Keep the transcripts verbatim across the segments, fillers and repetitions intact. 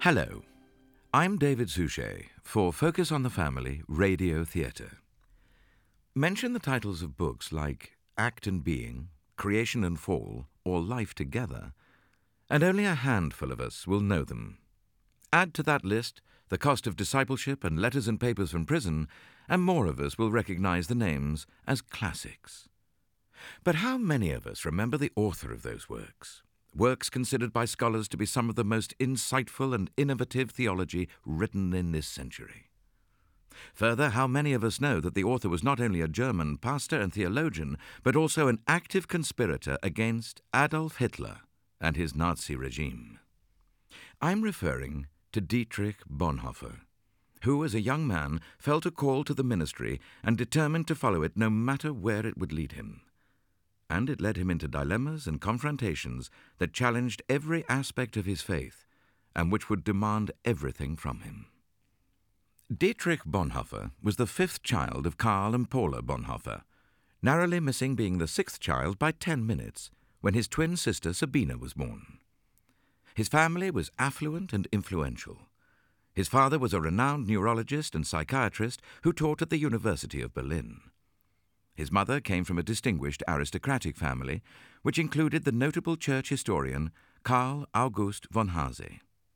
Hello, I'm David Suchet for Focus on the Family Radio Theatre. Mention the titles of books like Act and Being, Creation and Fall, or Life Together, and only a handful of us will know them. Add to that list The Cost of Discipleship and Letters and Papers from Prison, and more of us will recognize the names as classics. But how many of us remember the author of those works? Works considered by scholars to be some of the most insightful and innovative theology written in this century. Further, how many of us know that the author was not only a German pastor and theologian, but also an active conspirator against Adolf Hitler and his Nazi regime? I'm referring to Dietrich Bonhoeffer, who as a young man felt a call to the ministry and determined to follow it no matter where it would lead him. And it led him into dilemmas and confrontations that challenged every aspect of his faith and which would demand everything from him. Dietrich Bonhoeffer was the fifth child of Karl and Paula Bonhoeffer, narrowly missing being the sixth child by ten minutes when his twin sister Sabina was born. His family was affluent and influential. His father was a renowned neurologist and psychiatrist who taught at the University of Berlin. His mother came from a distinguished aristocratic family, which included the notable church historian Karl August von Hase.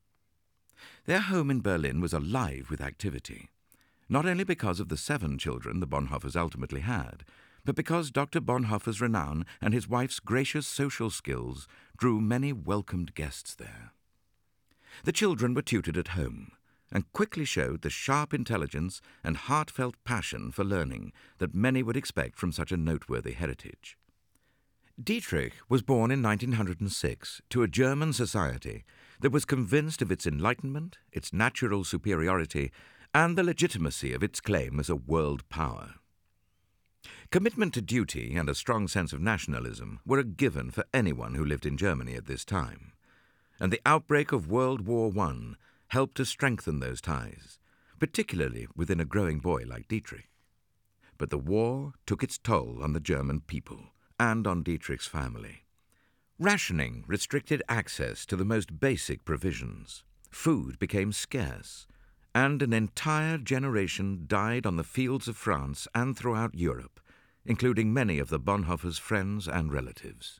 Their home in Berlin was alive with activity, not only because of the seven children the Bonhoeffers ultimately had, but because Doctor Bonhoeffer's renown and his wife's gracious social skills drew many welcomed guests there. The children were tutored at home, and quickly showed the sharp intelligence and heartfelt passion for learning that many would expect from such a noteworthy heritage. Dietrich was born in nineteen oh six to a German society that was convinced of its enlightenment, its natural superiority, and the legitimacy of its claim as a world power. Commitment to duty and a strong sense of nationalism were a given for anyone who lived in Germany at this time, and the outbreak of World War One helped to strengthen those ties, particularly within a growing boy like Dietrich. But the war took its toll on the German people and on Dietrich's family. Rationing restricted access to the most basic provisions. Food became scarce, and an entire generation died on the fields of France and throughout Europe, including many of the Bonhoeffers' friends and relatives.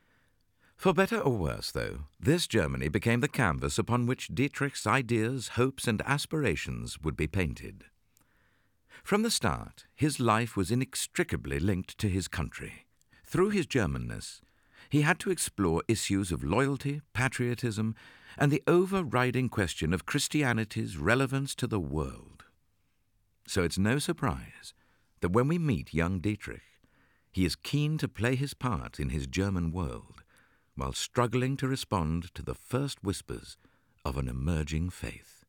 For better or worse, though, this Germany became the canvas upon which Dietrich's ideas, hopes, and aspirations would be painted. From the start, his life was inextricably linked to his country. Through his Germanness, he had to explore issues of loyalty, patriotism, and the overriding question of Christianity's relevance to the world. So it's no surprise that when we meet young Dietrich, he is keen to play his part in his German world, while struggling to respond to the first whispers of an emerging faith.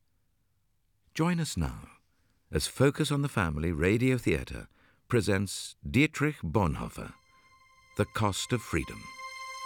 Join us now as Focus on the Family Radio Theatre presents Dietrich Bonhoeffer, The Cost of Freedom.